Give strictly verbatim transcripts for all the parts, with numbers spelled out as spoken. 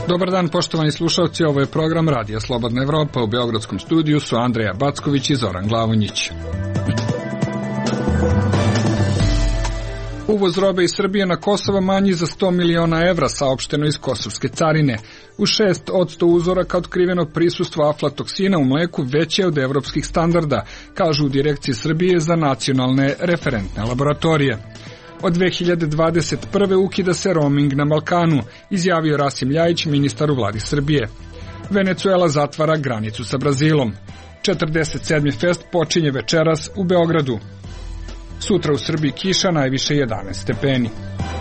Dobar dan, poštovani slušalci, ovo je program Radija Slobodna Evropa. U beogradskom studiju su Andreja Backović i Zoran Glavonjić. Uvoz robe iz Srbije na Kosovo manji za sto miliona evra, saopšteno iz kosovske carine. U šest odsto uzoraka otkriveno prisustvo aflatoksina u mleku veće od evropskih standarda, kažu u Direkciji Srbije za nacionalne referentne laboratorije. Od dve hiljade dvadeset prve ukida se roaming na Balkanu, izjavio Rasim Ljajić, ministar u vladi Srbije. Venecuela zatvara granicu sa Brazilom. četrdeset sedmi fest počinje večeras u Beogradu. Sutra u Srbiji kiša, najviše jedanaest stepeni.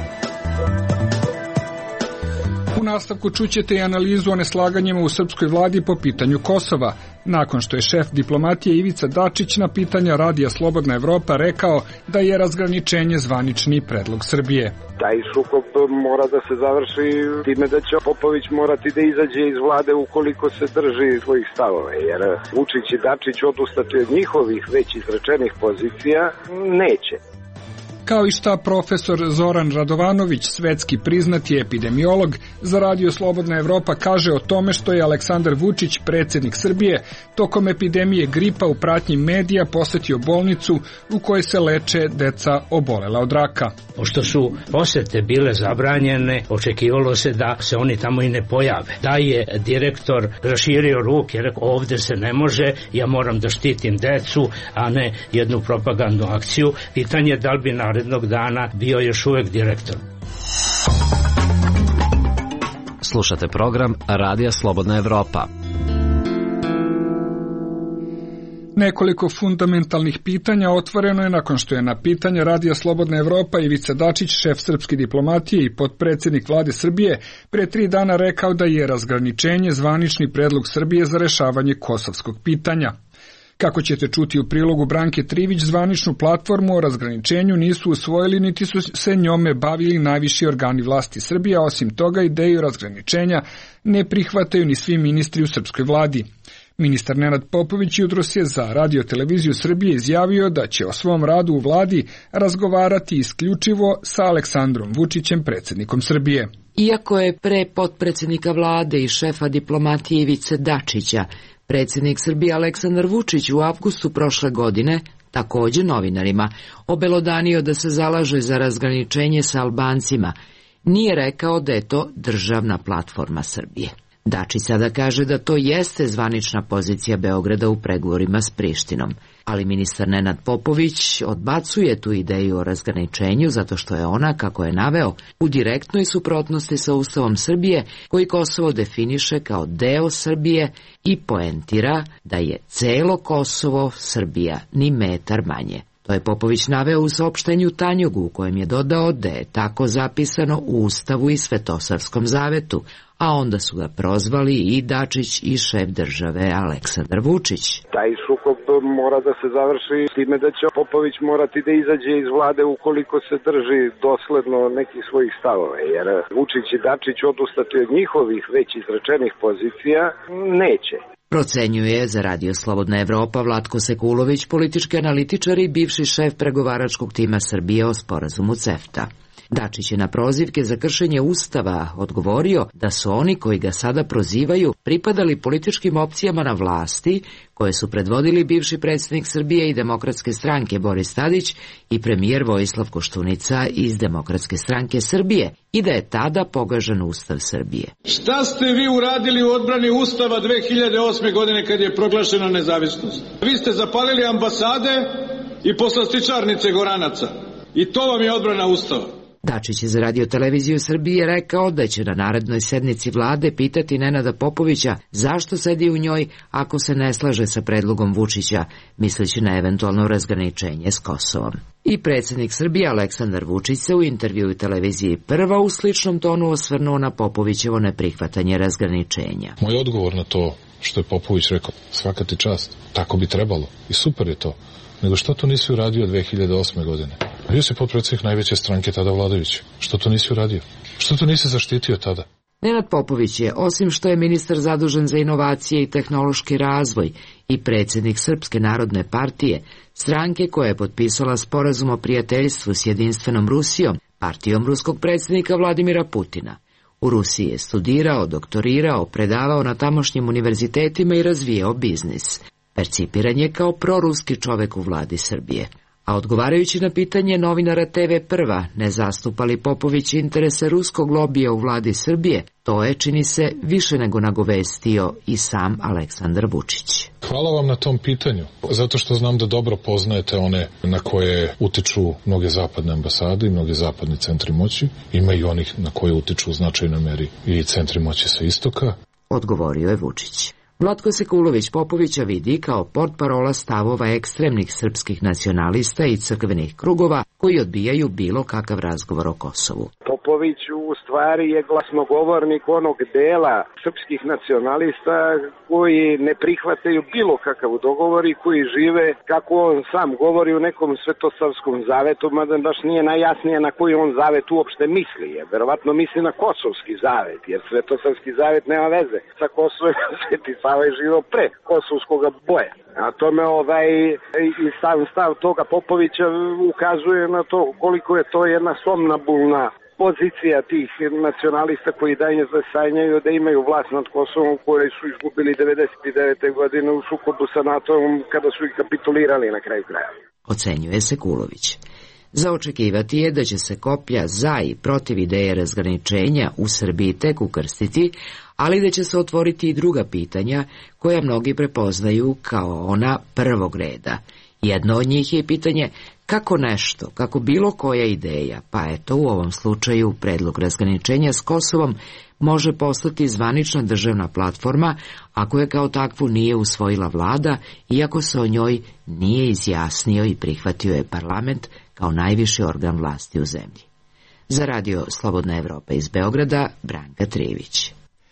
U nastavku čućete i analizu o neslaganjima u srpskoj vladi po pitanju Kosova, nakon što je šef diplomatije Ivica Dačić na pitanja Radija Slobodna Evropa rekao da je razgraničenje zvanični predlog Srbije. Taj sukob mora da se završi time da će Popović morati da izađe iz vlade ukoliko se drži svojih stavova, jer Vučić i Dačić odustati od njihovih već izrečenih pozicija neće. Kao i šta profesor Zoran Radovanović, svetski priznati epidemiolog, za Radio Slobodna Evropa kaže o tome što je Aleksandar Vučić, predsjednik Srbije, tokom epidemije gripa u pratnji medija posetio bolnicu u kojoj se leče deca obolela od raka. Pošto su posete bile zabranjene, očekivalo se da se oni tamo i ne pojave. Da je direktor raširio ruke, rekao ovde se ne može, ja moram da štitim decu, a ne jednu propagandnu akciju. Pitanje je da li bi narednog dana bio još uvek direktor. Slušate program Radija Slobodna Evropa. Nekoliko fundamentalnih pitanja otvoreno je nakon što je na pitanje Radija Slobodna Evropa Ivica Dačić, šef srpske diplomatije i potpredsjednik vlade Srbije, pre tri dana rekao da je razgraničenje zvanični predlog Srbije za rešavanje kosovskog pitanja. Kako ćete čuti u prilogu Branke Trivić, zvaničnu platformu o razgraničenju nisu usvojili niti su se njome bavili najviši organi vlasti Srbije, a osim toga ideju razgraničenja ne prihvataju ni svi ministri u srpskoj vladi. Ministar Nenad Popović jutros je za Radio televiziju Srbije izjavio da će o svom radu u vladi razgovarati isključivo sa Aleksandrom Vučićem, predsjednikom Srbije. Iako je pre potpredsjednika vlade i šefa diplomatije Ivice Dačića predsjednik Srbije Aleksandar Vučić u avgustu prošle godine, takođe novinarima, obelodanio da se zalaže za razgraničenje sa Albancima, nije rekao da je to državna platforma Srbije. Dačić sada kaže da to jeste zvanična pozicija Beograda u pregovorima s Prištinom, ali ministar Nenad Popović odbacuje tu ideju o razgraničenju zato što je ona, kako je naveo, u direktnoj suprotnosti sa Ustavom Srbije koji Kosovo definiše kao deo Srbije i poentira da je celo Kosovo Srbija, ni metar manje. To je Popović naveo u saopštenju Tanjugu u kojem je dodao da je tako zapisano u Ustavu i Svetosavskom zavetu, a onda su ga prozvali i Dačić i šef države Aleksandar Vučić. Taj sukob mora da se završi time da će Popović morati da izađe iz vlade ukoliko se drži dosledno nekih svojih stavova, jer Vučić i Dačić odustati od njihovih već izrečenih pozicija neće. Procenjuje za Radio Slobodna Evropa Vlatko Sekulović, politički analitičar i bivši šef pregovaračkog tima Srbije o sporazumu CEFTA. Dačić je na prozivke za kršenje Ustava odgovorio da su oni koji ga sada prozivaju pripadali političkim opcijama na vlasti koje su predvodili bivši predsjednik Srbije i Demokratske stranke Boris Tadić i premijer Vojislav Koštunica iz Demokratske stranke Srbije i da je tada pogažen Ustav Srbije. Šta ste vi uradili u odbrani Ustava dve hiljade osme. godine kad je proglašena nezavisnost? Vi ste zapalili ambasade i poslastičarnice Goranaca i to vam je odbrana Ustava. Dačić je za Radio televiziju Srbije rekao da će na narednoj sednici vlade pitati Nenada Popovića zašto sedi u njoj ako se ne slaže sa predlogom Vučića, misleći na eventualno razgraničenje s Kosovom. I predsjednik Srbije Aleksandar Vučić se u intervjuu televiziji Prva u sličnom tonu osvrnuo na Popovićevo neprihvatanje razgraničenja. Moj odgovor na to što je Popović rekao, svaka ti čast, tako bi trebalo i super je to. Nego što to nisi uradio dve hiljade osme. godine? Bio si potpredsjednik najveće stranke tada vladajuće. Što to nisi uradio? Što to nisi zaštitio tada? Nenad Popović je, osim što je ministar zadužen za inovacije i tehnološki razvoj i predsjednik Srpske narodne partije, stranke koja je potpisala sporazum o prijateljstvu s jedinstvenom Rusijom, partijom ruskog predsjednika Vladimira Putina. U Rusiji je studirao, doktorirao, predavao na tamošnjim univerzitetima i razvijao biznis. Percipiran je kao proruski čovek u vladi Srbije. A odgovarajući na pitanje novinara te ve Prva, ne zastupa li Popović interese ruskog lobija u vladi Srbije, to je, čini se, više nego nagovestio i sam Aleksandar Vučić. Hvala vam na tom pitanju, zato što znam da dobro poznajete one na koje utiču mnoge zapadne ambasade i mnoge zapadni centri moći. Ima i onih na koje utiču u značajnoj meri i centri moći sa istoka. Odgovorio je Vučić. Vlatko Sekulović Popovića vidi kao portparola stavova ekstremnih srpskih nacionalista i crkvenih krugova koji odbijaju bilo kakav razgovor o Kosovu. Popović u stvari je glasnogovornik onog dela srpskih nacionalista koji ne prihvataju bilo kakav dogovor i koji žive, kako on sam govori, u nekom svetosavskom zavetu, mada baš nije najjasnije na koji on zavet uopšte misli. Je. Verovatno misli na kosovski zavet, jer svetosavski zavet nema veze sa Kosovom. Sveti Sava je živio pre kosovskog boja. A tome ovaj, i stav, stav toga Popovića ukazuje na to koliko je to jedna somnambulna pozicija tih nacionalista koji danas sanjaju da imaju vlast nad Kosovom, koje su izgubili devedeset devete godine u sukobu sa NATO-om kada su ih kapitulirali na kraju kraja. Ocenjuje Sekulović. Za očekivati je da će se koplja za i protiv ideje razgraničenja u Srbiji tek ukrstiti, ali da će se otvoriti i druga pitanja koja mnogi prepoznaju kao ona prvog reda. Jedno od njih je pitanje kako nešto, kako bilo koja ideja, pa eto u ovom slučaju predlog razgraničenja s Kosovom, može postati zvanična državna platforma ako je kao takvu nije usvojila vlada, iako se o njoj nije izjasnio i prihvatio je parlament kao najviši organ vlasti u zemlji. Za radio Slobodna Evropa iz Beograda, Branka Trivić.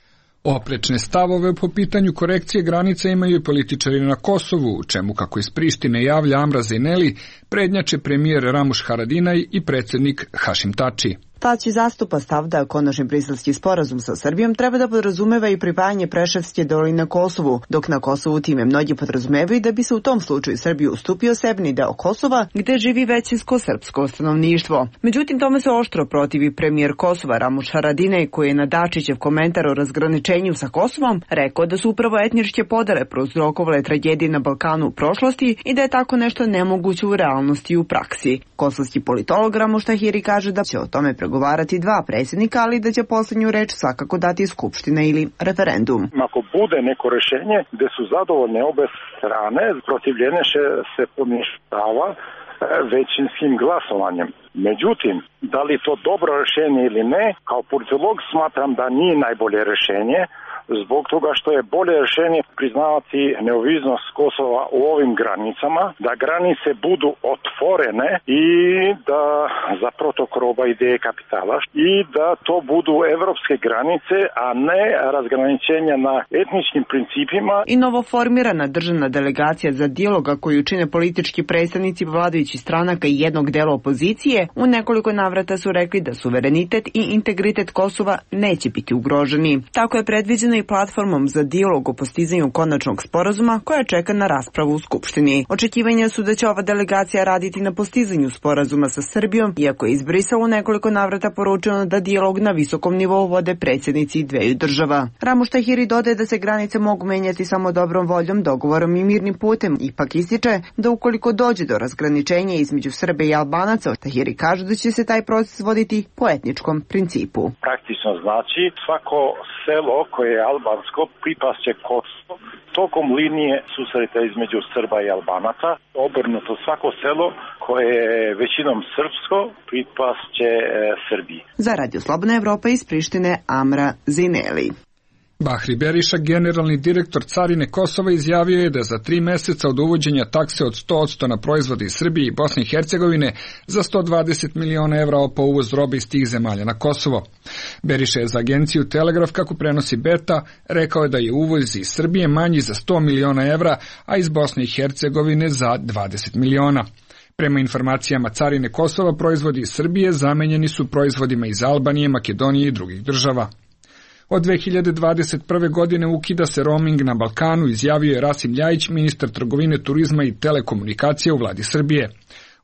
Oprečne stavove po pitanju korekcije granica imaju i političari na Kosovu, u čemu, kako iz Prištine javlja Amra Zeneli, prednjače premijer Ramuš Haradinaj i predsjednik Hašim Tači. Tači zastupa stav da konačni briselski sporazum sa Srbijom treba da podrazumeva i pripajanje Preševske doline Kosovu, dok na Kosovu time mnogi podrazumevaju da bi se u tom slučaju Srbiji ustupio severni deo Kosova, gde živi većinsko srpsko stanovništvo. Međutim, tome se oštro protivi premijer Kosova Ramuš Haradinaj, koji je na Dačićev komentar o razgraničenju sa Kosovom rekao da su upravo etničke podele prouzrokovale tragedije na Balkanu u prošlosti i da je tako nešto nemoguće u realnosti i u praksi. Kosovski politolog Ramuš Tahiri kaže da će o tome pregovarati dva predsjednika, ali da će poslednju reč svakako dati Skupština ili referendum. Ako bude neko rešenje gde su zadovoljne obe strane, protivljenje se poništava većinskim glasovanjem. Međutim, da li to dobro rešenje ili ne, kao politolog smatram da nije najbolje rešenje, zbog toga što je bolje rešenje priznavati neovisnost Kosova u ovim granicama, da granice budu otvorene i da za protok roba ideje kapitala i da to budu evropske granice, a ne razgraničenja na etničkim principima. I novoformirana državna delegacija za dijaloga koju čine politički predstavnici vladajućih stranaka i jednog dela opozicije u nekoliko navrata su rekli da suverenitet i integritet Kosova neće biti ugroženi. Tako je predviđeno i platformom za dijalog o postizanju konačnog sporazuma koja čeka na raspravu u Skupštini. Očekivanja su da će ova delegacija raditi na postizanju sporazuma sa Srbijom, iako je iz Brisela u nekoliko navrata poručeno da dijalog na visokom nivou vode predsjednici dveju država. Ramuš Tahiri dodaje da se granice mogu menjati samo dobrom voljom, dogovorom i mirnim putem. Ipak ističe da ukoliko dođe do razgraničenja između Srbe i Albanaca, Tahiri kaže da će se taj proces voditi po etničkom principu. Praktično znači svako selo koje je albansko pripasće Kosovo tokom linije susreta između Srba i Albanaca. Obrnuto, svako selo koje je većinom srpsko pripasće e, Srbiji. Za Radio Slobodna Evropa iz Prištine, Amra Zineli. Bahri Beriša, generalni direktor Carine Kosova, izjavio je da za tri meseca od uvođenja takse od sto posto na proizvode iz Srbije i Bosne i Hercegovine za sto dvadeset miliona evra po uvoz robe iz tih zemalja na Kosovo. Beriša je za agenciju Telegraf, kako prenosi Beta, rekao je da je uvoz iz Srbije manji za sto miliona evra, a iz Bosne i Hercegovine za dvadeset miliona. Prema informacijama Carine Kosova, proizvodi iz Srbije zamenjeni su proizvodima iz Albanije, Makedonije i drugih država. Od dve hiljade dvadeset prve. godine ukida se roaming na Balkanu, izjavio je Rasim Ljajić, ministar trgovine, turizma i telekomunikacije u vladi Srbije.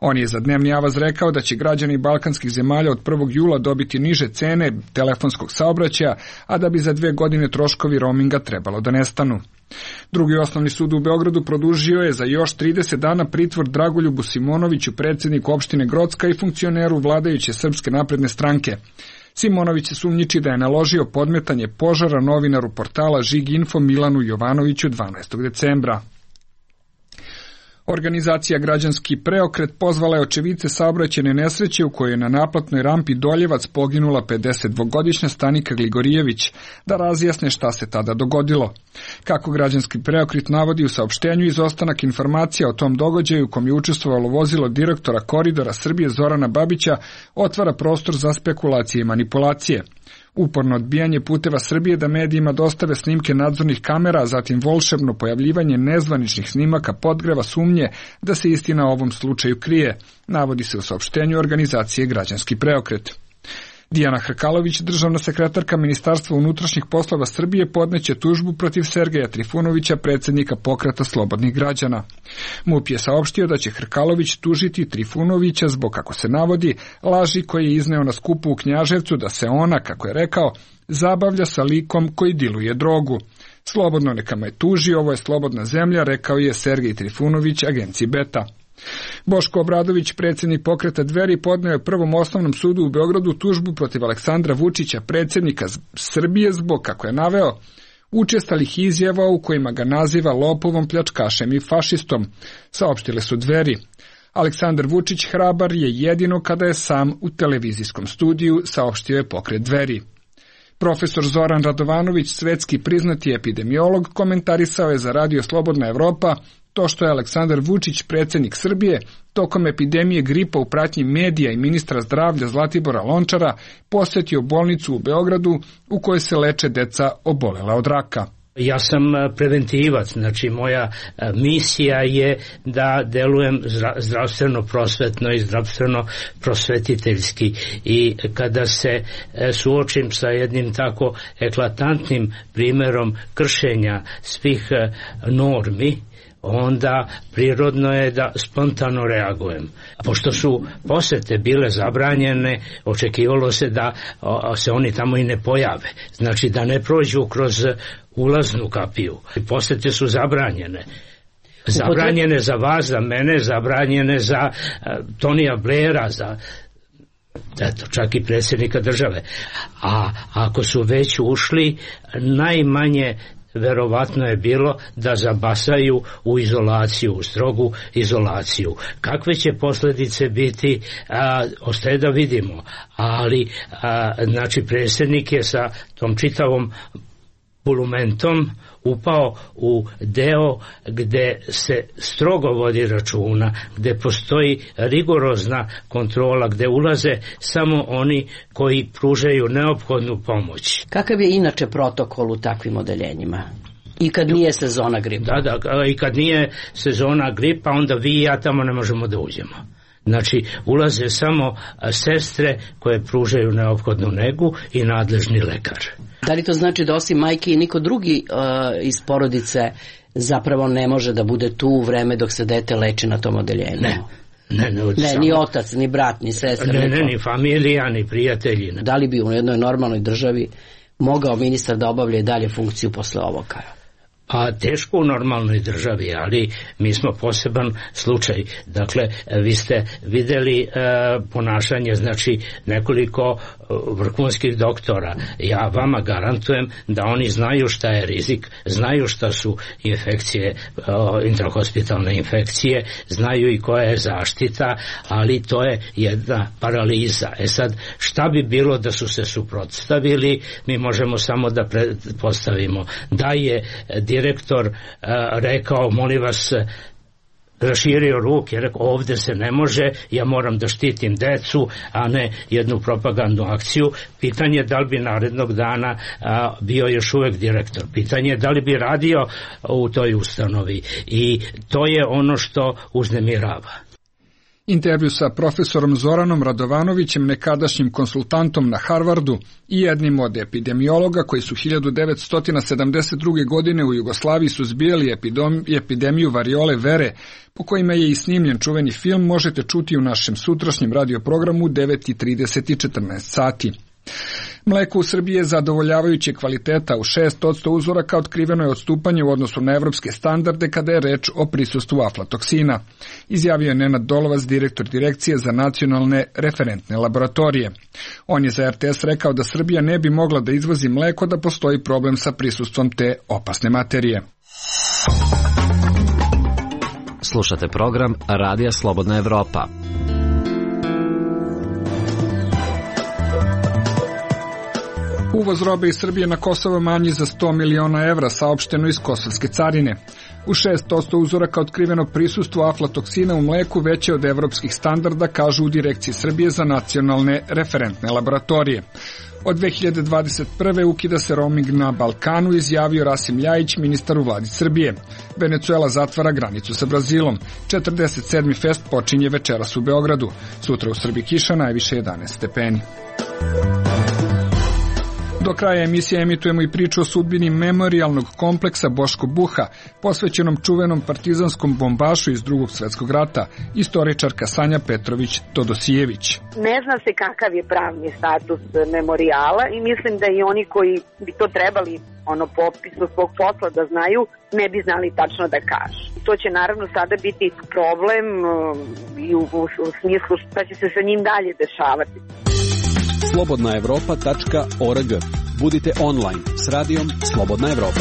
On je za Dnevni avaz rekao da će građani balkanskih zemalja od prvog jula dobiti niže cene telefonskog saobraćaja, a da bi za dve godine troškovi roaminga trebalo da nestanu. Drugi osnovni sud u Beogradu produžio je za još trideset dana pritvor Dragoljubu Simonoviću, predsjedniku opštine Grocka i funkcioneru vladajuće Srpske napredne stranke. Simonović se sumnjiči da je naložio podmetanje požara novinaru portala Žig Info Milanu Jovanoviću dvanaestog decembra. Organizacija Građanski preokret pozvala je očevice saobraćajne nesreće u kojoj je na naplatnoj rampi Doljevac poginula pedesetdvogodišnja Stanika Gligorijević da razjasne šta se tada dogodilo. Kako Građanski preokret navodi u saopštenju, izostanak informacija o tom događaju u kom je učestvovalo vozilo direktora Koridora Srbije Zorana Babića otvara prostor za spekulacije i manipulacije. Uporno odbijanje Puteva Srbije da medijima dostave snimke nadzornih kamera, a zatim volšebno pojavljivanje nezvaničnih snimaka podgreva sumnje da se istina o ovom slučaju krije, navodi se u saopštenju organizacije Građanski preokret. Dijana Hrkalović, državna sekretarka Ministarstva unutrašnjih poslova Srbije, podneće tužbu protiv Sergeja Trifunovića, predsjednika Pokreta slobodnih građana. MUP je saopštio da će Hrkalović tužiti Trifunovića zbog, kako se navodi, laži koje je izneo na skupu u Knjaževcu da se ona, kako je rekao, zabavlja sa likom koji diluje drogu. Slobodno neka me tuži, ovo je slobodna zemlja, rekao je Sergej Trifunović agenciji Beta. Boško Obradović, predsjednik Pokreta Dveri, podneo je Prvom osnovnom sudu u Beogradu tužbu protiv Aleksandra Vučića, predsjednika Srbije, zbog, kako je naveo, učestalih izjava u kojima ga naziva lopovom, pljačkašem i fašistom, saopštile su Dveri. Aleksandar Vučić hrabar je jedino kada je sam u televizijskom studiju, saopštio je Pokret Dveri. Profesor Zoran Radovanović, svetski priznati epidemiolog, komentarisao je za Radio Slobodna Evropa to što je Aleksandar Vučić, predsjednik Srbije, tokom epidemije gripa u pratnji medija i ministra zdravlja Zlatibora Lončara posjetio bolnicu u Beogradu u kojoj se leče deca obolela od raka. Ja sam preventivac, znači moja misija je da delujem zdravstveno prosvetno i zdravstveno prosvetiteljski, i kada se suočim sa jednim tako eklatantnim primjerom kršenja svih normi, onda prirodno je da spontano reagujem. Pošto su posete bile zabranjene, očekivalo se da se oni tamo i ne pojave, znači da ne prođu kroz ulaznu kapiju. Posete su zabranjene. Zabranjene za vas, za mene, zabranjene za uh, Tonija Blaira, za eto, čak i predsjednika države. A ako su već ušli, najmanje verovatno je bilo da zabasaju u izolaciju, u strogu izolaciju. Kakve će posljedice biti, a, ostaje da vidimo. Ali, a, znači, predsjednik je sa tom čitavom bulumentom upao u deo gde se strogo vodi računa, gde postoji rigorozna kontrola, gde ulaze samo oni koji pružaju neophodnu pomoć. Kakav je inače protokol u takvim odeljenjima? I kad nije sezona gripa? Da, da, i kad nije sezona gripa, onda vi i ja tamo ne možemo da uđemo. Znači, ulaze samo sestre koje pružaju neophodnu negu i nadležni lekar. Da li to znači da osim majke i niko drugi uh, iz porodice zapravo ne može da bude tu u vreme dok se dete leči na tom odeljenju? Ne. Ne, ne, ne samo... ni otac, ni brat, ni sestra. Ne, ne, ni familija, ni prijatelji. Ne. Da li bi u jednoj normalnoj državi mogao ministar da obavlja i dalje funkciju posle ovoga? A teško u normalnoj državi, ali mi smo poseban slučaj. Dakle, vi ste vidjeli e, ponašanje, znači, nekoliko vrhunskih doktora. Ja vama garantujem da oni znaju šta je rizik, znaju šta su infekcije, e, intrahospitalne infekcije, znaju i koja je zaštita, ali to je jedna paraliza. E sad, šta bi bilo da su se suprotstavili? Mi možemo samo da pretpostavimo da je direktor uh, rekao, molim vas, raširio ruke, rekao, ovdje se ne može, ja moram da štitim decu, a ne jednu propagandnu akciju. Pitanje je da li bi narednog dana a, bio još uvek direktor. Pitanje je da li bi radio u toj ustanovi. I to je ono što uznemirava. Intervju sa profesorom Zoranom Radovanovićem, nekadašnjim konsultantom na Harvardu i jednim od epidemiologa koji su hiljadu devetsto sedamdeset druge. godine u Jugoslaviji suzbijali epidemiju variole vere, po kojima je i snimljen čuveni film, možete čuti u našem sutrašnjem radioprogramu u devet i trideset i četrnaest sati. Mleko u Srbiji je zadovoljavajuće kvaliteta, u šest posto uzoraka otkriveno je odstupanje u odnosu na evropske standarde kada je reč o prisustvu aflatoksina, izjavio je Nenad Dolovac, direktor Direkcije za nacionalne referentne laboratorije. On je za er te es rekao da Srbija ne bi mogla da izvozi mleko da postoji problem sa prisustvom te opasne materije. Slušate program Radija Slobodna Evropa. Uvoz robe iz Srbije na Kosovo manji za sto miliona evra, saopšteno iz kosovske carine. U šest posto uzoraka otkriveno prisustvo aflatoksina u mleku veće od evropskih standarda, kažu u Direkciji Srbije za nacionalne referentne laboratorije. Od dve hiljade dvadeset prve. ukida se roaming na Balkanu, izjavio Rasim Ljajić, ministar u vladi Srbije. Venecuela zatvara granicu sa Brazilom. četrdeset sedmi fest počinje večeras u Beogradu. Sutra u Srbiji kiša, najviše jedanaest stepeni. Do kraja emisije emitujemo i priču o sudbini memorijalnog kompleksa Boško Buha, posvećenom čuvenom partizanskom bombašu iz Drugog svjetskog rata, istoričarka Sanja Petrović-Todosijević. Ne zna se kakav je pravni status memorijala i mislim da i oni koji bi to trebali ono popisu svog posla da znaju, ne bi znali tačno da kažu. To će naravno sada biti problem i u, u, u smislu šta će se sa njim dalje dešavati. slobodna evropa tačka org. Budite online s radijom Slobodna Evropa.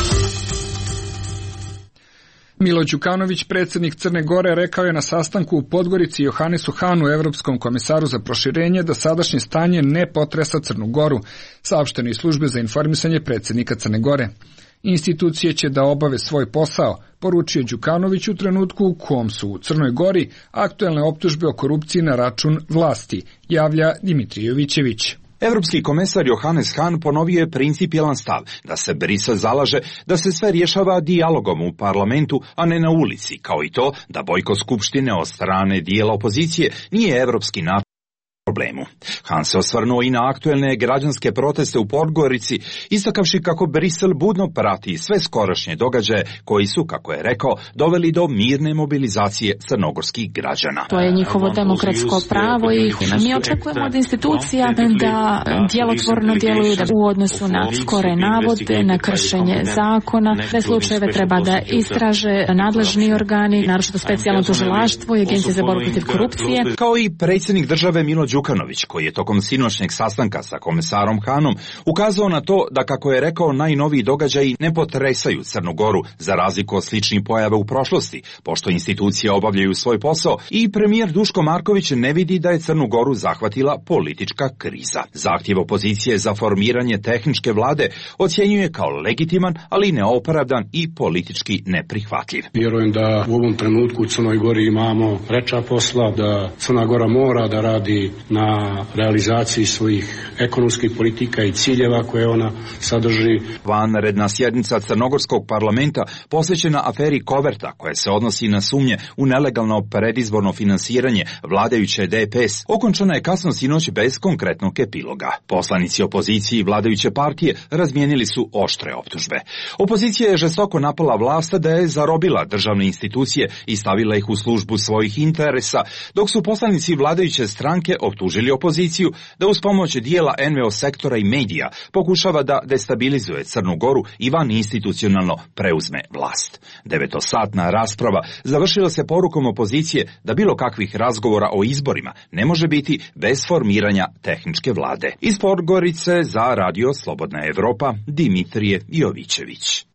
Milo Đukanović, predsjednik Crne Gore, rekao je na sastanku u Podgorici Johanesu Hanu, Evropskom komisaru za proširenje, da sadašnje stanje ne potresa Crnu Goru, saopšteno iz službe za informisanje predsjednika Crne Gore. Institucije će da obave svoj posao, poručio Đukanović u trenutku u kom su u Crnoj Gori aktuelne optužbe o korupciji na račun vlasti, javlja Dimitrij Jovićević. Evropski komesar Johannes Hahn ponovio je principijelan stav da se Brisel zalaže da se sve rješava dijalogom u parlamentu, a ne na ulici, kao i to da bojkot skupštine od strane dijela opozicije nije evropski način problemu. Han se osvrnuo i na aktuelne građanske proteste u Podgorici, istakavši kako Brisel budno prati sve skorašnje događaje koji su, kako je rekao, doveli do mirne mobilizacije crnogorskih građana. To je njihovo demokratsko pravo i mi očekujemo od institucija da djelotvorno djeluju u odnosu na skore navode, na kršenje zakona. Te slučajeve treba da istraže nadležni organi, naročito specijalno tužilaštvo i Agencija za borbu protiv korupcije. Kao i predsjednik države Milo Đukanović, koji je tokom sinoćnjeg sastanka sa komesarom Hanom ukazao na to da, kako je rekao, najnoviji događaji ne potresaju Crnu Goru za razliku od sličnih pojava u prošlosti, pošto institucije obavljaju svoj posao, i premijer Duško Marković ne vidi da je Crnu Goru zahvatila politička kriza. Zahtjev opozicije za formiranje tehničke vlade ocjenjuje kao legitiman, ali neopravdan i politički neprihvatljiv. Vjerujem da u ovom trenutku u Crnoj Gori imamo preča posla, da Crna Gora mora da radi na realizaciji svojih ekonomskih politika i ciljeva koje ona sadrži. Vanredna sjednica Crnogorskog parlamenta posvećena aferi Koverta, koja se odnosi na sumnje u nelegalno predizborno finansiranje vladajuće de pe es, okončana je kasno sinoć bez konkretnog epiloga. Poslanici opozicije i vladajuće partije razmijenili su oštre optužbe. Opozicija je žestoko napala vlast da je zarobila državne institucije i stavila ih u službu svojih interesa, dok su poslanici vladajuće stranke optužili opoziciju da uz pomoć dijela en ve o sektora i medija pokušava da destabilizuje Crnu Goru i van institucionalno preuzme vlast. Devetosatna rasprava završila se porukom opozicije da bilo kakvih razgovora o izborima ne može biti bez formiranja tehničke vlade. Iz Podgorice za Radio Slobodna Evropa, Dimitrije Jovićević.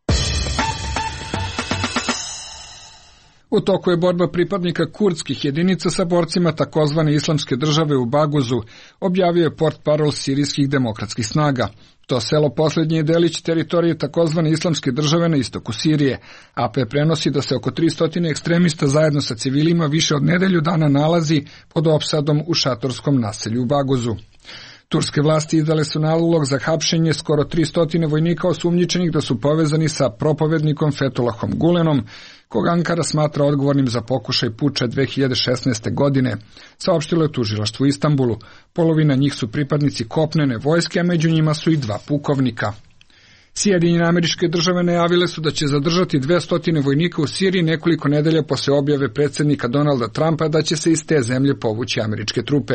U toku je borba pripadnika kurdskih jedinica sa borcima takozvane islamske države u Baguzu, objavio je portparol sirijskih demokratskih snaga. To selo posljednji je delić teritorije takozvane islamske države na istoku Sirije. a pe prenosi da se oko tristo ekstremista zajedno sa civilima više od nedelju dana nalazi pod opsadom u šatorskom naselju u Baguzu. Turske vlasti izdale su nalog za hapšenje skoro tristo vojnika osumnjičenih da su povezani sa propovednikom Fethullahom Gulenom, kog Ankara smatra odgovornim za pokušaj puča dve hiljade šesnaeste. godine, saopštilo je tužilaštvo u Istanbulu. Polovina njih su pripadnici kopnene vojske, a među njima su i dva pukovnika. Sjedinjene Američke Države najavile su da će zadržati dvesta vojnika u Siriji nekoliko nedelja posle objave predsjednika Donalda Trumpa da će se iz te zemlje povući američke trupe.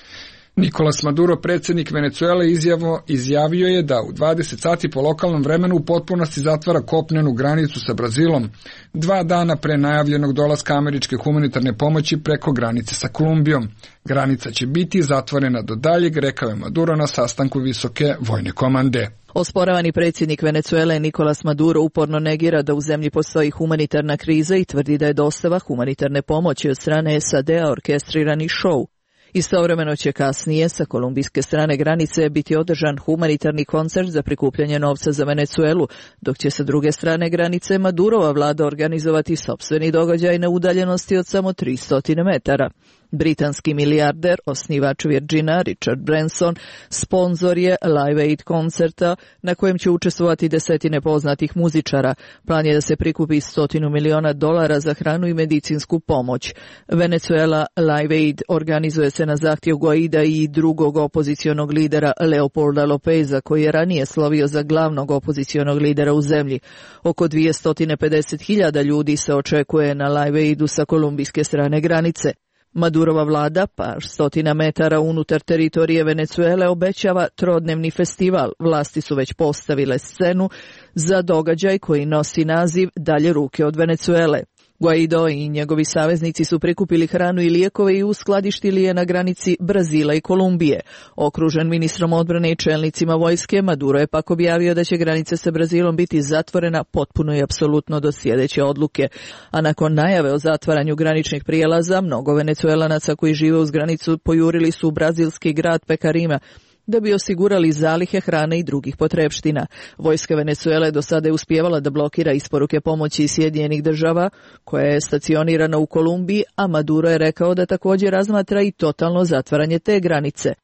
Nicolas Maduro, predsjednik Venecuele, izjavo, izjavio je da u dvadeset sati po lokalnom vremenu u potpunosti zatvara kopnenu granicu sa Brazilom, dva dana pre najavljenog dolaska američke humanitarne pomoći preko granice sa Kolumbijom. Granica će biti zatvorena do daljeg, rekao je Maduro na sastanku visoke vojne komande. Osporavani predsjednik Venecuele Nicolas Maduro uporno negira da u zemlji postoji humanitarna kriza i tvrdi da je dostava humanitarne pomoći od strane S A D-a orkestrirani šou. Istovremeno će kasnije sa kolumbijske strane granice biti održan humanitarni koncert za prikupljanje novca za Venecuelu, dok će sa druge strane granice Madurova vlada organizovati sopstveni događaj na udaljenosti od samo tristo metara. Britanski milijarder, osnivač Virgina, Richard Branson, sponzor je Live Aid koncerta na kojem će učestvovati desetine poznatih muzičara. Plan je da se prikupi stotinu miliona dolara za hranu i medicinsku pomoć. Venezuela Live Aid organizuje se na zahtjev Guaida i drugog opozicionog lidera Leopolda Lopeza, koji je ranije slovio za glavnog opozicionog lidera u zemlji. Oko dvjesto pedeset hiljada ljudi se očekuje na Live Aidu sa kolumbijske strane granice. Madurova vlada, par stotina metara unutar teritorije Venecuele, obećava trodnevni festival. Vlasti su već postavile scenu za događaj koji nosi naziv Dalje ruke od Venecuele. Guaido i njegovi saveznici su prikupili hranu i lijekove i uskladištili je na granici Brazila i Kolumbije. Okružen ministrom odbrane i čelnicima vojske, Maduro je pak objavio da će granica sa Brazilom biti zatvorena potpuno i apsolutno do sljedeće odluke. A nakon najave o zatvaranju graničnih prijelaza, mnogo Venecuelanaca koji žive uz granicu pojurili su u brazilski grad Pekarima da bi osigurali zalihe hrane i drugih potrepština. Vojska Venecuele do sada je uspijevala da blokira isporuke pomoći iz Sjedinjenih Država, koja je stacionirana u Kolumbiji, a Maduro je rekao da također razmatra i totalno zatvaranje te granice.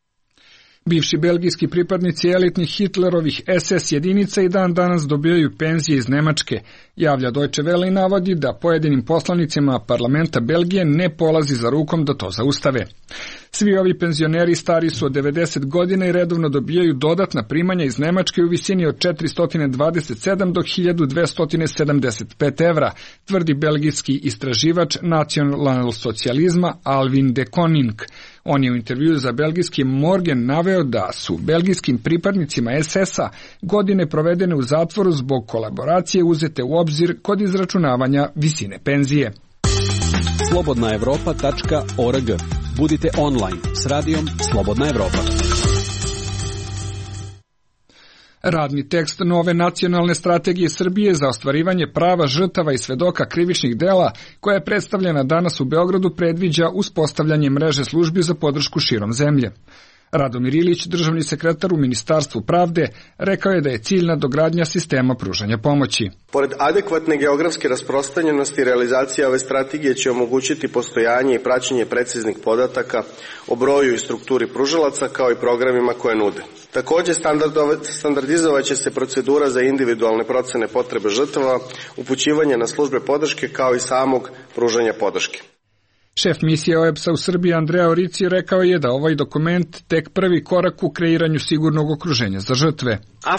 Bivši belgijski pripadnici elitnih Hitlerovih S S jedinica i dan danas dobijaju penzije iz Nemačke, javlja Deutsche Welle i navodi da pojedinim poslanicima parlamenta Belgije ne polazi za rukom da to zaustave. Svi ovi penzioneri stari su od devedeset godina i redovno dobijaju dodatna primanja iz Nemačke u visini od četiristo dvadeset sedam do hiljadu dvesta sedamdeset pet evra, tvrdi belgijski istraživač nacionalsocijalizma Alvin de Koning. On je u intervjuu za belgijski Morgen naveo da su belgijskim pripadnicima S S-a godine provedene u zatvoru zbog kolaboracije uzete u obzir kod izračunavanja visine penzije. slobodna evropa tačka org. Budite online s radijom Slobodna Evropa. Radni tekst nove nacionalne strategije Srbije za ostvarivanje prava žrtava i svedoka krivičnih dela, koja je predstavljena danas u Beogradu, predviđa uspostavljanje mreže službi za podršku širom zemlje. Radomir Ilić, državni sekretar u Ministarstvu pravde, rekao je da je cilj nadogradnja sistema pružanja pomoći. Pored adekvatne geografske rasprostranjenosti, realizacija ove strategije će omogućiti postojanje i praćenje preciznih podataka o broju i strukturi pružalaca kao i programima koje nude. Također standardizovat će se procedura za individualne procene potrebe žrtava, upućivanje na službe podrške kao i samog pružanja podrške. Šef misije O E B S-a u Srbiji Andrea Orici rekao je da ovaj dokument tek prvi korak u kreiranju sigurnog okruženja za žrtve.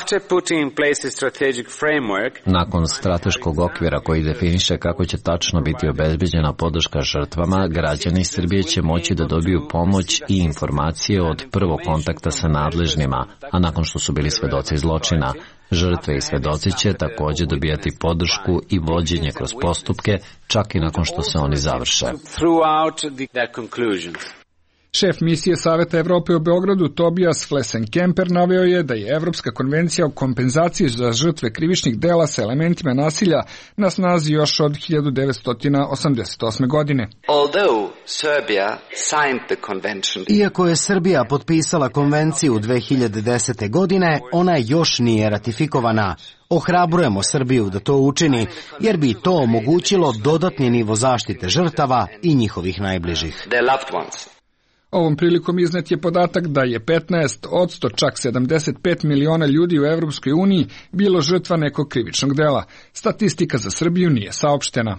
Nakon strateškog okvira koji definiše kako će tačno biti obezbeđena podrška žrtvama, građani Srbije će moći da dobiju pomoć i informacije od prvog kontakta sa nadležnima, a nakon što su bili svedoci zločina. Žrtve i svedoci će također dobijati podršku i vođenje kroz postupke, čak i nakon što se oni završe. Šef misije Saveta Evrope u Beogradu Tobias Flesen-Kemper naveo je da je Evropska konvencija o kompenzaciji za žrtve krivičnih dela sa elementima nasilja na snazi još od hiljadu devetsto osamdeset osme. godine. Iako je Srbija potpisala konvenciju dve hiljade desete. godine, ona još nije ratifikovana. Ohrabrujemo Srbiju da to učini, jer bi to omogućilo dodatni nivo zaštite žrtava i njihovih najbližih. Ovom prilikom iznet je podatak da je petnaest odsto, čak sedamdeset pet miliona ljudi u Evropskoj uniji bilo žrtva nekog krivičnog dela. Statistika za Srbiju nije saopštena.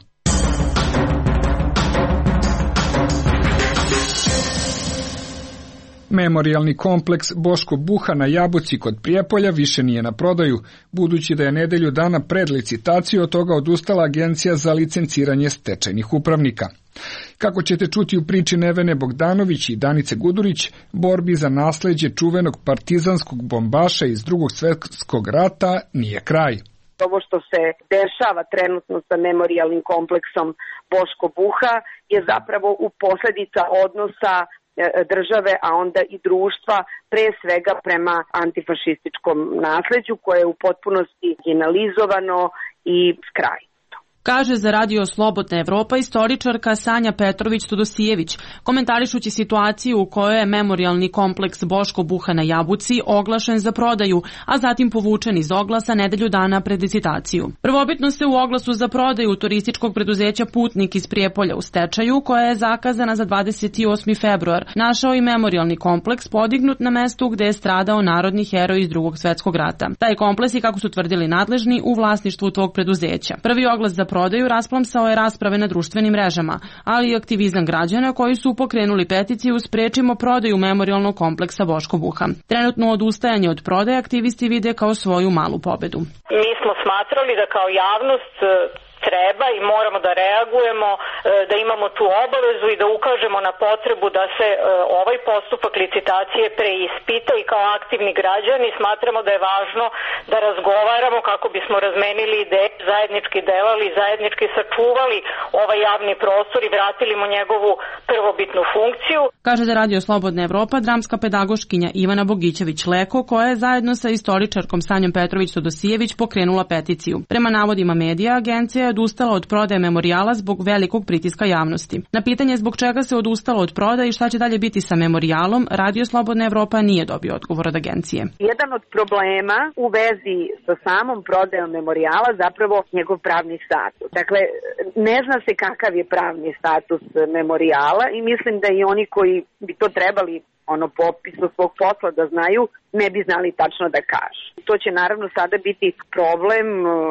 Memorijalni kompleks Boško Buha na Jabuci kod Prijepolja više nije na prodaju, budući da je nedelju dana pred licitaciju od toga odustala Agencija za licenciranje stečajnih upravnika. Kako ćete čuti u priči Nevene Bogdanović i Danice Gudurić, borbi za nasleđe čuvenog partizanskog bombaša iz Drugog svjetskog rata nije kraj. Ovo što se dešava trenutno sa memorijalnim kompleksom Boško Buha je zapravo u posledica odnosa države, a onda i društva, pre svega prema antifašističkom nasleđu koje je u potpunosti marginalizovano i skrajno. Kaže za Radio Slobodna Evropa istoričarka Sanja Petrović-Tudosijević, komentarišući situaciju u kojoj je memorijalni kompleks Boško Buha na Jabuci oglašen za prodaju, a zatim povučen iz oglasa nedelju dana pred licitaciju. Prvobitno se u oglasu za prodaju turističkog preduzeća Putnik iz Prijepolja u stečaju, koja je zakazana za dvadeset osmi februar, našao i memorijalni kompleks podignut na mestu gde je stradao narodni heroj iz Drugog svjetskog rata. Taj kompleks je, kako su tvrdili nadležni, u vlasništvu tog preduzeća. Prvi oglas za prodaju rasplamsao je rasprave na društvenim mrežama, ali i aktivizam građana koji su pokrenuli peticiju Sprečimo prodaju memorijalnog kompleksa Boško Buha. Trenutno odustajanje od prodaje aktivisti vide kao svoju malu pobedu. Mi smo smatrali da kao javnost treba i moramo da reagujemo, da imamo tu obavezu i da ukažemo na potrebu da se ovaj postupak licitacije preispita i kao aktivni građani smatramo da je važno da razgovaramo kako bismo razmenili ideje, zajednički delali, zajednički sačuvali ovaj javni prostor i vratili mu njegovu prvobitnu funkciju. Kaže za Radio Slobodna Evropa dramska pedagoškinja Ivana Bogićević-Leko, koja je zajedno sa istoričarkom Sanjom Petrović-Tudosijević pokrenula peticiju. Prema navodima medija, agencija odustala od prodaje memorijala zbog velikog pritiska javnosti. Na pitanje zbog čega se odustalo od prodaje i šta će dalje biti sa memorijalom, Radio Slobodna Evropa nije dobio odgovor od agencije. Jedan od problema u vezi sa samom prodajom memorijala zapravo njegov pravni status. Dakle, ne zna se kakav je pravni status memorijala i mislim da i oni koji bi to trebali ono popisu svog posla da znaju, ne bi znali tačno da kažu. To će naravno sada biti problem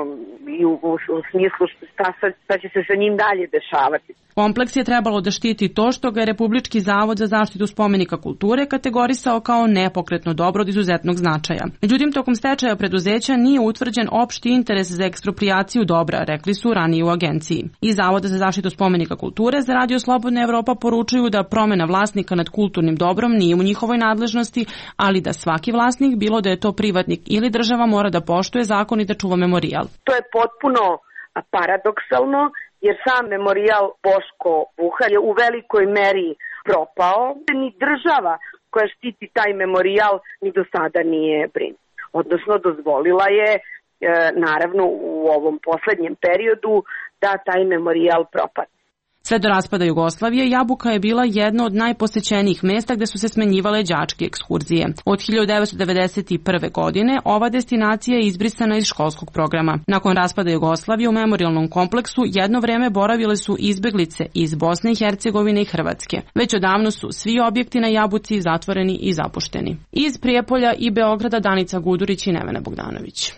i u, u, u smislu šta, šta će se sa njim dalje dešavati. Kompleks je trebalo da štiti to što ga je Republički zavod za zaštitu spomenika kulture kategorisao kao nepokretno dobro od izuzetnog značaja. Međutim, tokom stečaja preduzeća nije utvrđen opšti interes za eksproprijaciju dobra, rekli su ranije u agenciji. Iz Zavoda za zaštitu spomenika kulture za Radio Slobodna Evropa poručuju da promena vlasnika nad kulturnim dobrom nije u njihovoj nadležnosti, ali da svaki vlasnik, bilo da je to privatnik ili država, mora da poštuje zakon i da čuva memorijal. To je potpuno paradoksalno, jer sam memorijal Boško Buha je u velikoj meri propao. Ni država koja štiti taj memorijal ni do sada nije brinuta. Odnosno, dozvolila je, e, naravno, u ovom poslednjem periodu da taj memorijal propadne. Sve do raspada Jugoslavije, Jabuka je bila jedno od najposećenijih mesta gde su se smenjivale đačke ekskurzije. Od hiljadu devetsto devedeset prve. godine ova destinacija je izbrisana iz školskog programa. Nakon raspada Jugoslavije u memorijalnom kompleksu jedno vreme boravile su izbeglice iz Bosne i Hercegovine i Hrvatske. Već odavno su svi objekti na Jabuci zatvoreni i zapušteni. Iz Prijepolja i Beograda Danica Gudurić i Nevena Bogdanović.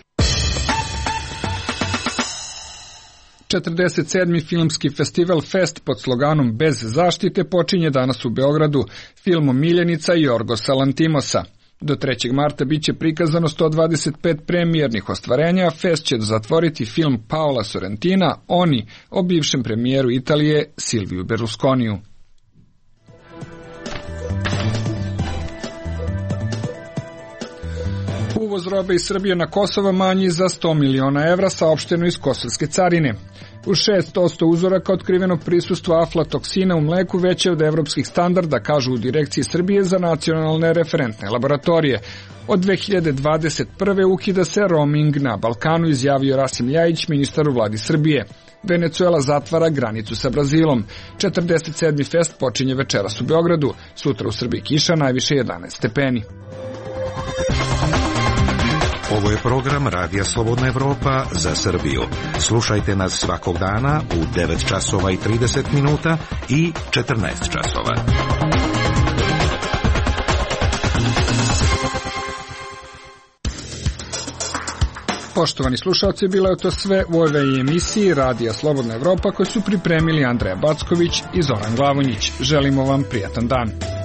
četrdeset sedmi filmski festival Fest pod sloganom Bez zaštite počinje danas u Beogradu filmom Miljenica Jorgosa Lantimosa. Do trećeg marta biće prikazano sto dvadeset pet premijernih ostvarenja, a Fest će zatvoriti film Paola Sorrentina Oni o bivšem premijeru Italije Silviju Berlusconiju. Uvoz robe iz Srbije na Kosovo manji za sto miliona evra, saopšteno iz kosovske carine. U šest posto uzoraka otkriveno prisustvo aflatoksina u mleku veće od evropskih standarda, kažu u Direkciji Srbije za nacionalne referentne laboratorije. Od dve hiljade dvadeset prve. ukida se roaming na Balkanu, izjavio Rasim Ljajić, ministar u vladi Srbije. Venecuela zatvara granicu sa Brazilom. četrdeset sedmi Fest počinje večeras u Beogradu. Sutra u Srbiji kiša, najviše jedanaest stepeni. Ovo je program Radija Slobodna Evropa za Srbiju. Slušajte nas svakog dana u devet časova i trideset minuta i četrnaest časova. Poštovani slušalci, bilo je to sve u ovoj emisiji Radija Slobodna Evropa koju su pripremili Andreja Backović i Zoran Glavonjić. Želimo vam prijatan dan.